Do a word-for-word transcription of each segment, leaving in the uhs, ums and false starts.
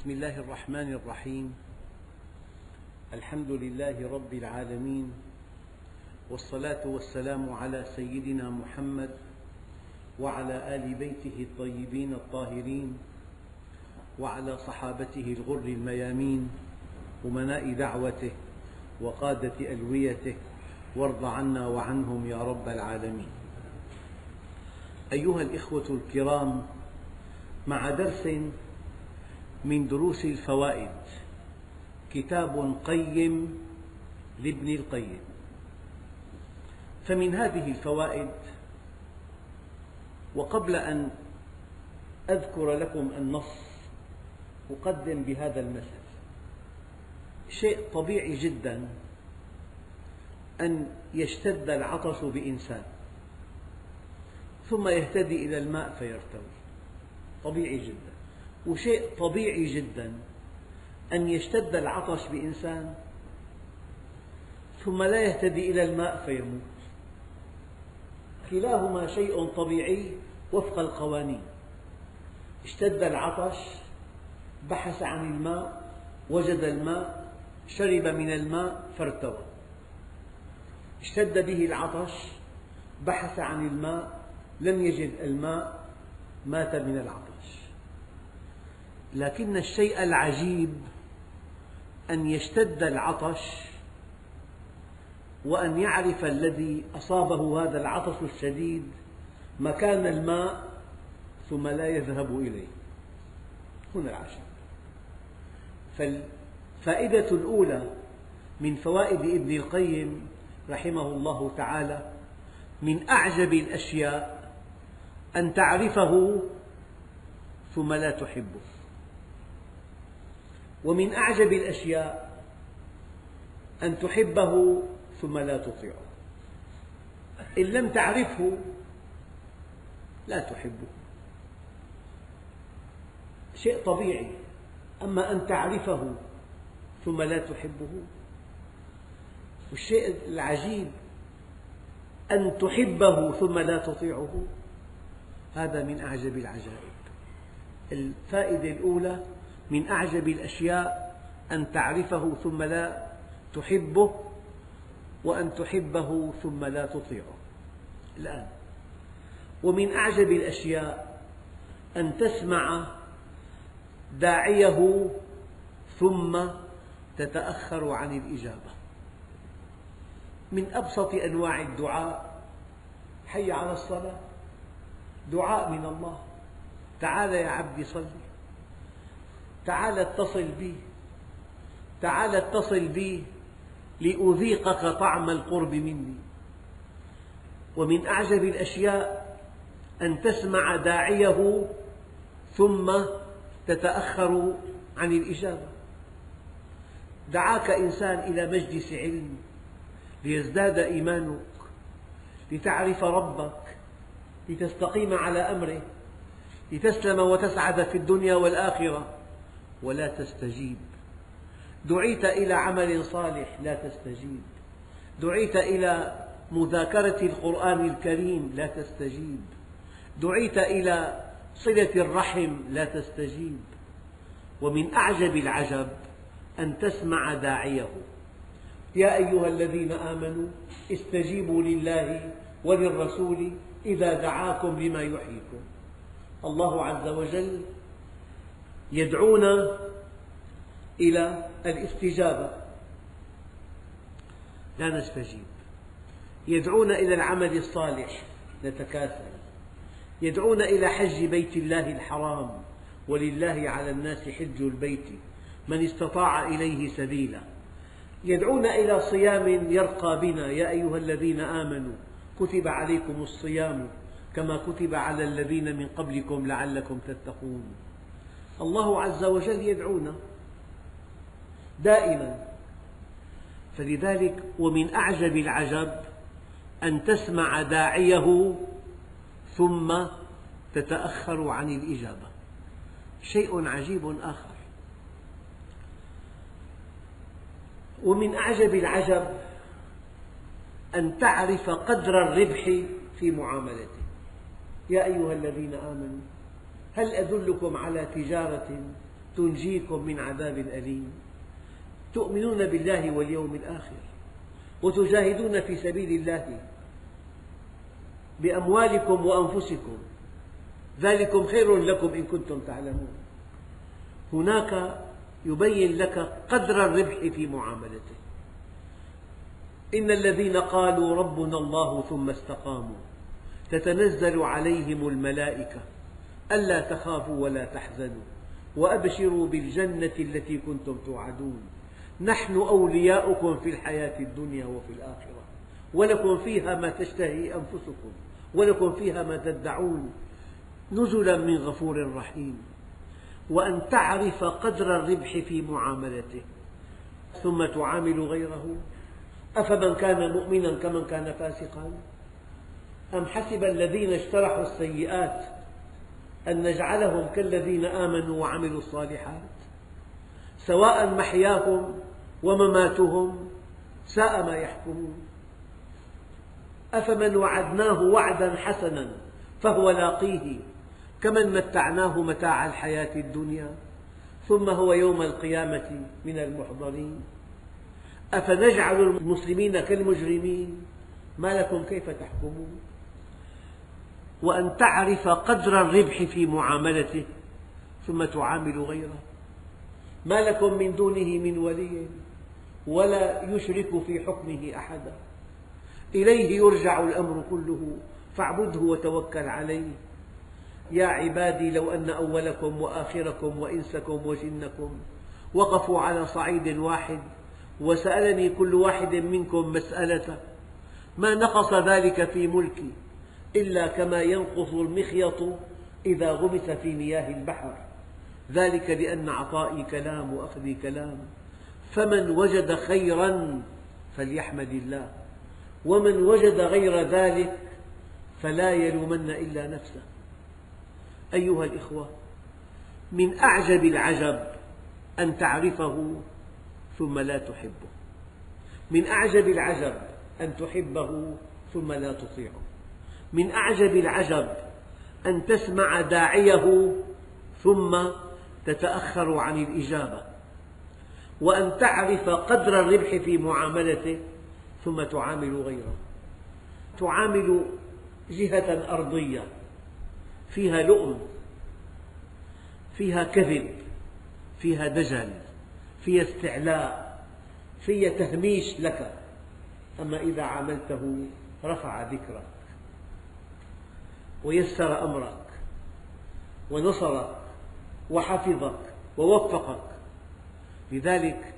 بسم الله الرحمن الرحيم. الحمد لله رب العالمين، والصلاة والسلام على سيدنا محمد وعلى آل بيته الطيبين الطاهرين وعلى صحابته الغر الميامين أمناء دعوته وقادة ألويته، وارض عنا وعنهم يا رب العالمين. أيها الإخوة الكرام، مع درس من دروس الفوائد، كتاب قيم لابن القيم. فمن هذه الفوائد، وقبل أن أذكر لكم النص أقدم بهذا المثل: شيء طبيعي جدا أن يشتد العطش بإنسان ثم يهتدي إلى الماء فيرتوي، طبيعي جدا. وشيء طبيعي جدا أن يشتد العطش بإنسان ثم لا يهتدي إلى الماء فيموت. كلاهما شيء طبيعي وفق القوانين. اشتد العطش، بحث عن الماء، وجد الماء، شرب من الماء فارتوى. اشتد به العطش، بحث عن الماء، لم يجد الماء، مات من العطش. لكن الشيء العجيب أن يشتد العطش وأن يعرف الذي أصابه هذا العطش الشديد مكان الماء ثم لا يذهب إليه. هنا العجب. فالفائدة الأولى من فوائد ابن القيم رحمه الله تعالى: من أعجب الأشياء أن تعرفه ثم لا تحبه، ومن أعجب الأشياء أن تحبه ثم لا تطيعه. إن لم تعرفه لا تحبه، شيء طبيعي. أما أن تعرفه ثم لا تحبه، والشيء العجيب أن تحبه ثم لا تطيعه، هذا من أعجب العجائب. الفائدة الأولى: من أعجب الأشياء أن تعرفه ثم لا تحبه، وأن تحبه ثم لا تطيعه. الآن: ومن أعجب الأشياء أن تسمع داعيه ثم تتأخر عن الإجابة. من أبسط أنواع الدعاء: حي على الصلاة، دعاء من الله: تعال يا عبدي صل، تعال اتصل بي، تعال اتصل بي لأذيقك طعم القرب مني. ومن أعجب الأشياء أن تسمع داعيه ثم تتأخر عن الإجابة. دعاك إنسان إلى مجلس علم ليزداد إيمانك، لتعرف ربك، لتستقيم على أمره، لتسلم وتسعد في الدنيا والآخرة، ولا تستجيب. دعيت إلى عمل صالح، لا تستجيب. دعيت إلى مذاكرة القرآن الكريم، لا تستجيب. دعيت إلى صلة الرحم، لا تستجيب. ومن أعجب العجب أن تسمع داعيه: يا أيها الذين آمنوا استجيبوا لله وللرسول إذا دعاكم لما يحييكم. الله عز وجل يدعونا إلى الاستجابة، لا نستجيب. يدعونا إلى العمل الصالح، نتكاسل. يدعونا إلى حج بيت الله الحرام: ولله على الناس حج البيت من استطاع إليه سبيلا. يدعونا إلى صيام يرقى بنا: يا أيها الذين آمنوا كتب عليكم الصيام كما كتب على الذين من قبلكم لعلكم تتقون. الله عز وجل يدعونا دائما. فلذلك ومن أعجب العجب أن تسمع داعيه ثم تتأخر عن الإجابة. شيء عجيب آخر. ومن أعجب العجب أن تعرف قدر الربح في معاملته. يا أيها الذين آمنوا هل أدلكم على تجارة تنجيكم من عذاب أليم. تؤمنون بالله واليوم الآخر وتجاهدون في سبيل الله بأموالكم وأنفسكم، ذلكم خير لكم إن كنتم تعلمون. هناك يبين لك قدر الربح في معاملته. إن الذين قالوا ربنا الله ثم استقاموا تتنزل عليهم الملائكة ألا تخافوا ولا تحزنوا وأبشروا بالجنة التي كنتم توعدون نحن أولياؤكم في الحياة الدنيا وفي الآخرة ولكم فيها ما تشتهي أنفسكم ولكم فيها ما تدعون نزلا من غفور رحيم. وأن تعرف قدر الربح في معاملته ثم تعامل غيره. أفمن كان مؤمنا كمن كان فاسقا أم حسب الذين اجترحوا السيئات أن نجعلهم كالذين آمنوا وعملوا الصالحات سواء محياهم ومماتهم ساء ما يحكمون. أفمن وعدناه وعدا حسنا فهو لاقيه كمن متعناه متاع الحياة الدنيا ثم هو يوم القيامة من المحضرين. أفنجعل المسلمين كالمجرمين ما لكم كيف تحكمون. وأن تعرف قدر الربح في معاملته ثم تعامل غيره. ما لكم من دونه من ولي ولا يشرك في حكمه أحدا. إليه يرجع الأمر كله فاعبده وتوكل عليه. يا عبادي لو أن أولكم وآخركم وإنسكم وجنكم وقفوا على صعيد واحد وسألني كل واحد منكم مسألة ما نقص ذلك في ملكي إلا كما ينقص المخيط إذا غمس في مياه البحر ذلك لأن عطائي كلام وأخذي كلام. فمن وجد خيرا فليحمد الله ومن وجد غير ذلك فلا يلومن إلا نفسه. أيها الإخوة، من أعجب العجب أن تعرفه ثم لا تحبه. من أعجب العجب أن تحبه ثم لا تطيعه. من أعجب العجب أن تسمع داعيه ثم تتأخر عن الإجابة. وأن تعرف قدر الربح في معاملته ثم تعامل غيره. تعامل جهة أرضية فيها لؤم، فيها كذب، فيها دجل، فيها استعلاء، فيها تهميش لك. أما إذا عاملته رفع ذكرك ويسر أمرك ونصرك وحفظك ووفقك. لذلك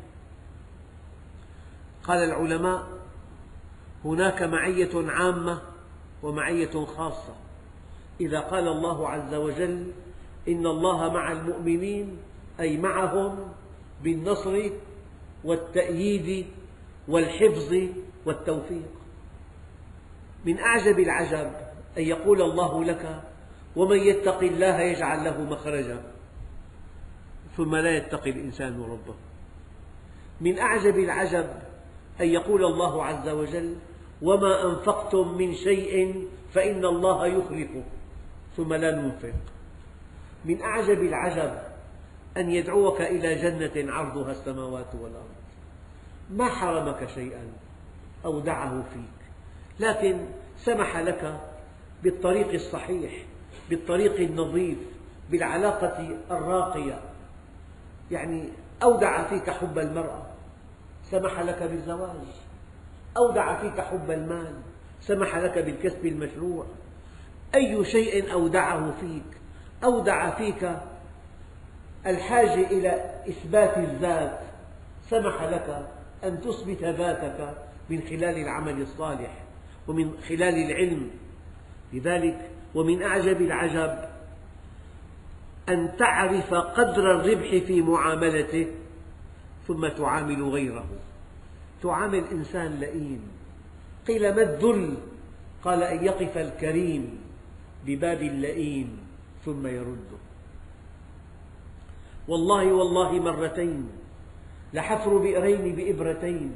قال العلماء هناك معية عامة ومعية خاصة. إذا قال الله عز وجل إن الله مع المؤمنين أي معهم بالنصر والتأييد والحفظ والتوفيق. من أعجب العجب أن يقول الله لك ومن يتق الله يجعل له مخرجا ثم لا يتقي الإنسان ربه. من أعجب العجب أن يقول الله عز وجل وما أنفقتم من شيء فإن الله يخلفه ثم لا ننفق. من أعجب العجب أن يدعوك إلى جنة عرضها السماوات والأرض ما حرمك شيئا أو دعه فيك، لكن سمح لك بالطريق الصحيح، بالطريق النظيف، بالعلاقة الراقية. يعني أودع فيك حب المرأة سمح لك بالزواج، أودع فيك حب المال سمح لك بالكسب المشروع. أي شيء أودعه فيك، أودع فيك الحاجة إلى إثبات الذات سمح لك أن تثبت ذاتك من خلال العمل الصالح ومن خلال العلم. لذلك ومن أعجب العجب أن تعرف قدر الربح في معاملته ثم تعامل غيره. تعامل إنسان لئيم. قيل ما الذل؟ قال أن يقف الكريم بباب اللئيم ثم يرده. والله والله مرتين لحفر بئرين بإبرتين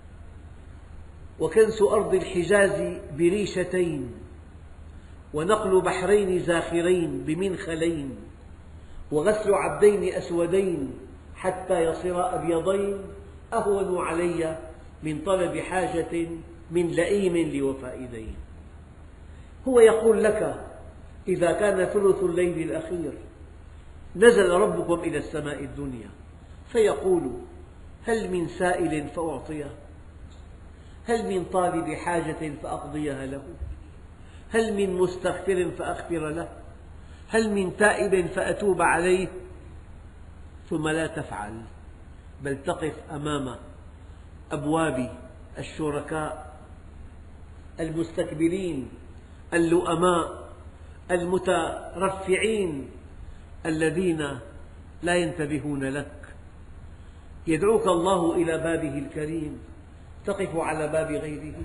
وكنس أرض الحجاز بريشتين ونقل بحرين زاخرين بمنخلين وغسل عبدين أسودين حتى يصيرا أبيضين أهون علي من طلب حاجة من لئيم لوفاء دين. هو يقول لك إذا كان ثلث الليل الأخير نزل ربكم إلى السماء الدنيا فيقول هل من سائل فأعطيه، هل من طالب حاجة فأقضيها له، هل من مستغفر فأغفر له، هل من تائب فأتوب عليه، ثم لا تفعل، بل تقف أمام أبواب الشركاء المستكبرين اللؤماء المترفعين الذين لا ينتبهون لك. يدعوك الله إلى بابه الكريم، تقف على باب غيره.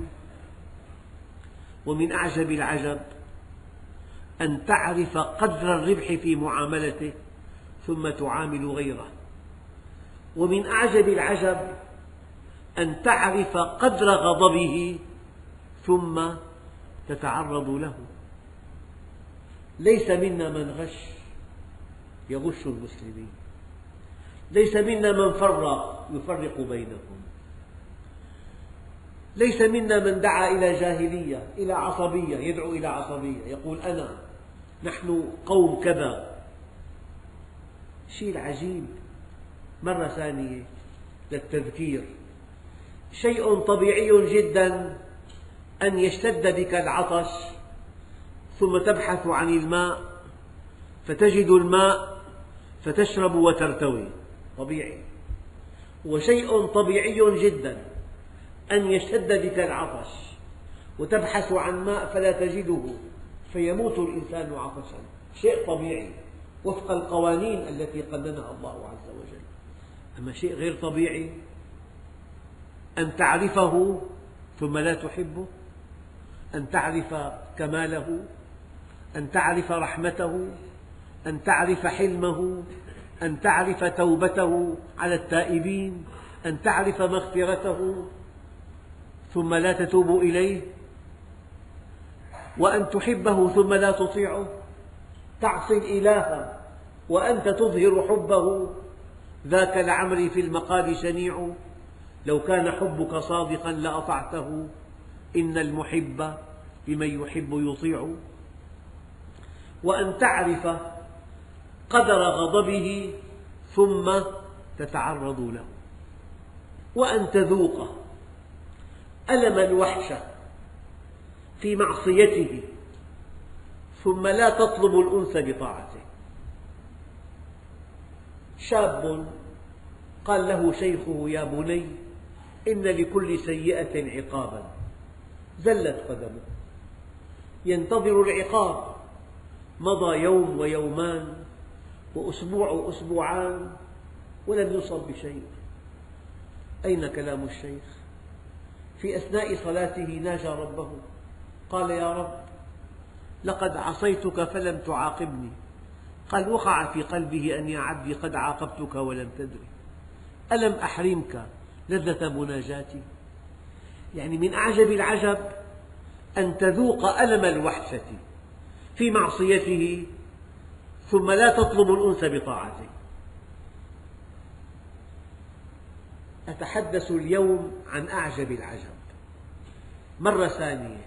ومن أعجب العجب أن تعرف قدر الربح في معاملته ثم تعامل غيره. ومن أعجب العجب أن تعرف قدر غضبه ثم تتعرض له. ليس منا من غش يغش المسلمين، ليس منا من فرق يفرق بينهم، ليس منا من دعا إلى جاهلية، إلى عصبية، يدعو إلى عصبية، يقول أنا نحن قوم كذا. شيء عجيب. مرة ثانية للتذكير، شيء طبيعي جدا أن يشتد بك العطش ثم تبحث عن الماء فتجد الماء فتشرب وترتوي، طبيعي. وشيء طبيعي جدا أن يشتد بك العطش وتبحث عن ماء فلا تجده فيموت الإنسان عطشا، شيء طبيعي وفق القوانين التي قننها الله عز وجل. أما شيء غير طبيعي أن تعرفه ثم لا تحبه، أن تعرف كماله، أن تعرف رحمته، أن تعرف حلمه، أن تعرف توبته على التائبين، أن تعرف مغفرته ثم لا تتوب إليه، وأن تحبه ثم لا تطيعه، تعصي الإله وأنت تظهر حبه. ذاك لعمري في المقال شنيع، لو كان حبك صادقا لأطعته، إن المحب لمن يحب يطيع. وأن تعرف قدر غضبه ثم تتعرض له، وأن تذوق ألم الوحشة في معصيته ثم لا تطلب الأنس بطاعته. شاب قال له شيخه يا بني إن لكل سيئة عقابا، زلت قدمه ينتظر العقاب، مضى يوم ويومان وأسبوع وأسبوعان ولم يصب بشيء. أين كلام الشيخ؟ في أثناء صلاته ناجى ربه، قال يا رب لقد عصيتك فلم تعاقبني. قال وقع في قلبه أن يا عبدي قد عاقبتك ولم تدري، ألم أحرمك لذة مناجاتي؟ يعني من أعجب العجب أن تذوق ألم الوحشة في معصيته ثم لا تطلب الأنس بطاعته. أتحدث اليوم عن أعجب العجب. مرة ثانية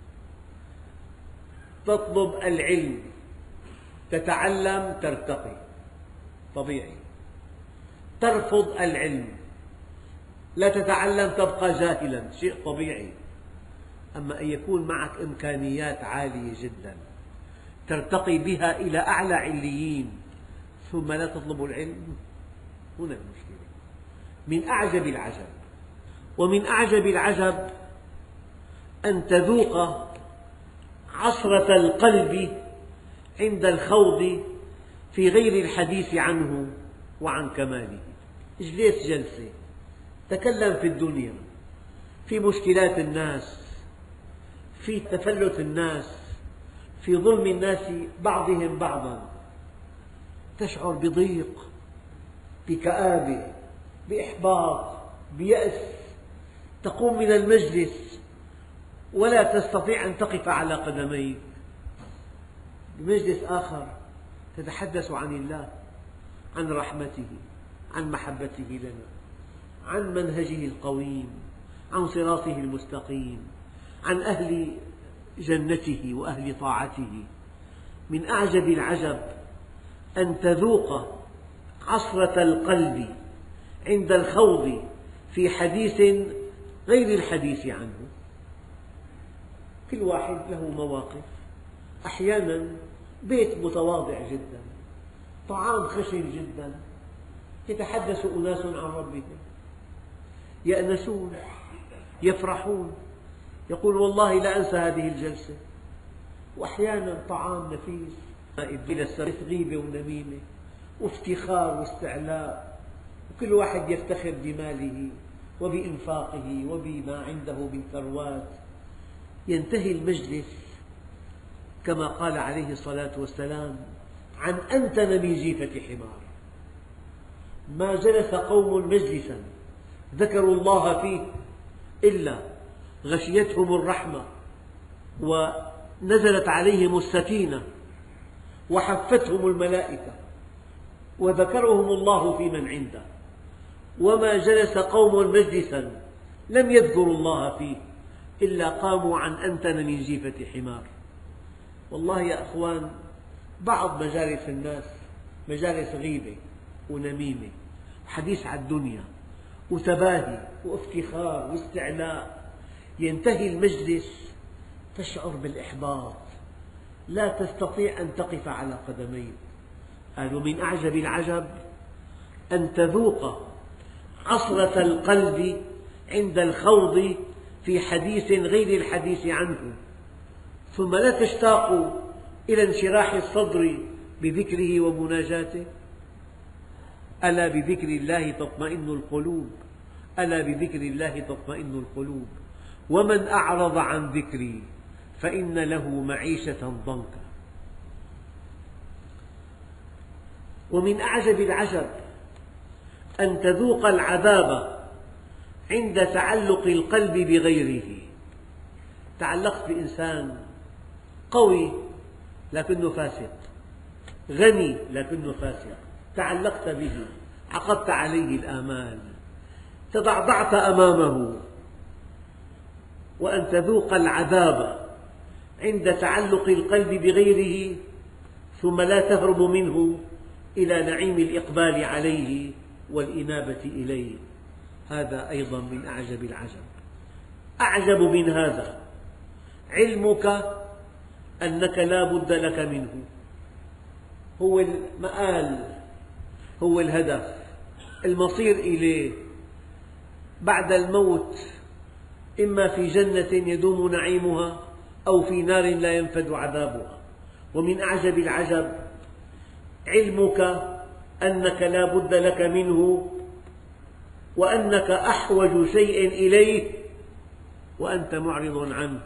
تطلب العلم، تتعلم ترتقي، طبيعي. ترفض العلم، لا تتعلم تبقى جاهلا، شيء طبيعي. أما أن يكون معك إمكانيات عالية جدا ترتقي بها إلى أعلى عليين ثم لا تطلب العلم، هنا المشكلة. من أعجب العجب. ومن أعجب العجب أن تذوق عصرة القلب عند الخوض في غير الحديث عنه وعن كماله. اجلس جلسة تكلم في الدنيا، في مشكلات الناس، في تفلت الناس، في ظلم الناس بعضهم بعضا، تشعر بضيق، بكآبة، بإحباط، بيأس، تقوم من المجلس ولا تستطيع أن تقف على قدميك. بمجلس آخر تتحدث عن الله، عن رحمته، عن محبته لنا، عن منهجه القويم، عن صراطه المستقيم، عن أهل جنته وأهل طاعته. من أعجب العجب أن تذوق عصرة القلب عند الخوض في حديث غير الحديث عنه. كل واحد له مواقف. أحيانا بيت متواضع جدا، طعام خشن جدا، يتحدث أناس عن ربهم، يأنسون، يفرحون، يقول والله لا أنسى هذه الجلسة. وأحيانا طعام نفيس إلى السماء، غيبة ونميمة وافتخار واستعلاء، وكل واحد يفتخر بماله وبإنفاقه وبما عنده من ثروات. ينتهي المجلس كما قال عليه الصلاة والسلام: عن أنتن من جيفة حمار. ما جلس قوم مجلسا ذكروا الله فيه إلا غشيتهم الرحمة ونزلت عليهم السكينة وحفتهم الملائكة وذكرهم الله في من عنده. وما جلس قوم مجلسا لم يذكروا الله فيه إلا قاموا عن أنتن من جيفة حمار. والله يا أخوان، بعض مجالس الناس مجالس غيبة ونميمة وحديث عن الدنيا وتباهي وافتخار واستعلاء. ينتهي المجلس تشعر بالإحباط، لا تستطيع أن تقف على قدميك. قال: ومن أعجب العجب أن تذوق عصرة القلب عند الخوض في حديث غير الحديث عنه، ثم لا تشتاق إلى انشراح الصدر بذكره ومناجاته. ألا بذكر الله تطمئن القلوب، ألا بذكر الله تطمئن القلوب، ومن أعرض عن ذكري فإن له معيشة ضنكا. ومن أعجب العجب أن تذوق العذاب عند تعلق القلب بغيره. تعلقت بإنسان قوي لكنه فاسق، غني لكنه فاسق، تعلقت به، عقدت عليه الآمال، تضعضعت أمامه. وأن تذوق العذاب عند تعلق القلب بغيره ثم لا تهرب منه إلى نعيم الإقبال عليه والإنابة إليه، هذا أيضا من أعجب العجب. أعجب من هذا علمك أنك لا بد لك منه، هو المآل، هو الهدف، المصير إليه بعد الموت، إما في جنة يدوم نعيمها أو في نار لا ينفد عذابها. ومن أعجب العجب علمك أنك لا بد لك منه، وأنك أحوج شيء إليه وأنت معرض عنه.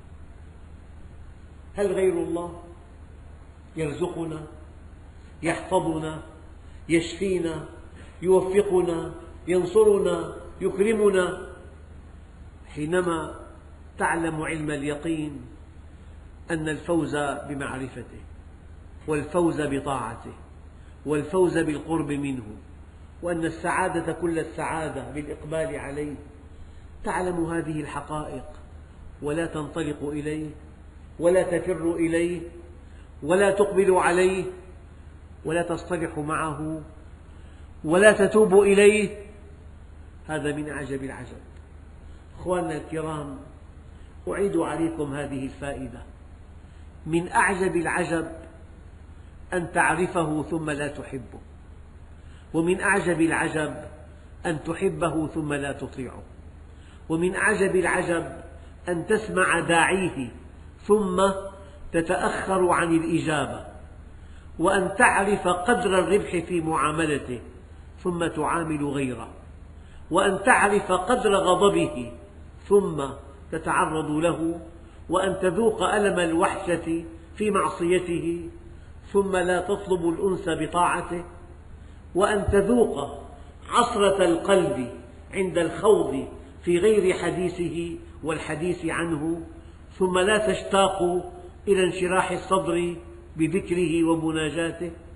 هل غير الله يرزقنا، يحفظنا، يشفينا، يوفقنا، ينصرنا، يكرمنا؟ حينما تعلم علم اليقين أن الفوز بمعرفته، والفوز بطاعته، والفوز بالقرب منه، وأن السعادة كل السعادة بالإقبال عليه، تعلم هذه الحقائق ولا تنطلق إليه، ولا تفر إليه، ولا تقبل عليه، ولا تصطلح معه، ولا تتوب إليه. هذا من أعجب العجب. أخواننا الكرام، أعيد عليكم هذه الفائدة: من أعجب العجب أن تعرفه ثم لا تحبه، ومن أعجب العجب أن تحبه ثم لا تطيعه، ومن أعجب العجب أن تسمع داعيه ثم تتأخر عن الإجابة، وأن تعرف قدر الربح في معاملته ثم تعامل غيره، وأن تعرف قدر غضبه ثم تتعرض له، وأن تذوق ألم الوحشة في معصيته ثم لا تطلب الأنس بطاعته، وأن تذوق عصرة القلب عند الخوض في غير حديثه والحديث عنه ثم لا تشتاق إلى انشراح الصدر بذكره ومناجاته،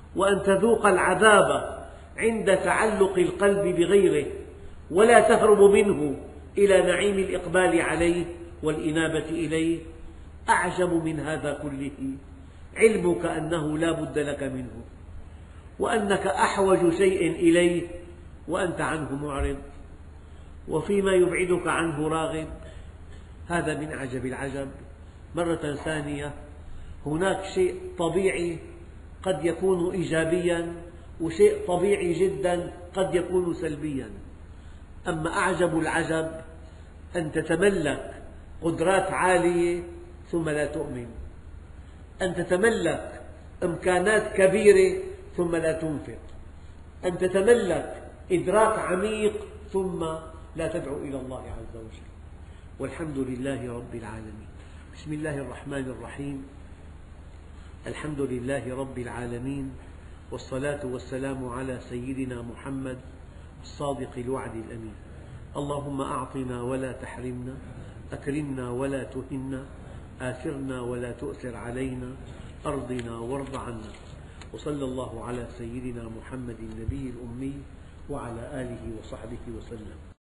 وأن تذوق العذاب عند تعلق القلب بغيره ولا تهرب منه إلى نعيم الإقبال عليه والإنابة إليه. أعجب من هذا كله علمك أنه لا بد لك منه، وأنك أحوج شيء إليه وأنت عنه معرض، وفيما يبعدك عنه راغب. هذا من أعجب العجب. مرة ثانية، هناك شيء طبيعي قد يكون إيجابيا، وشيء طبيعي جدا قد يكون سلبيا. أما أعجب العجب أن تتملك قدرات عالية ثم لا تؤمن، أن تتملك إمكانات كبيرة ثم لا تنفق، أن تتملك إدراك عميق ثم لا تدعو إلى الله عز وجل. والحمد لله رب العالمين. بسم الله الرحمن الرحيم. الحمد لله رب العالمين، والصلاة والسلام على سيدنا محمد الصادق الوعد الأمين. اللهم أعطنا ولا تحرمنا، أكرمنا ولا تهنا، آثرنا ولا تؤثر علينا، أرضنا وارض عنا. وصلى الله على سيدنا محمد النبي الأمي وعلى آله وصحبه وسلم.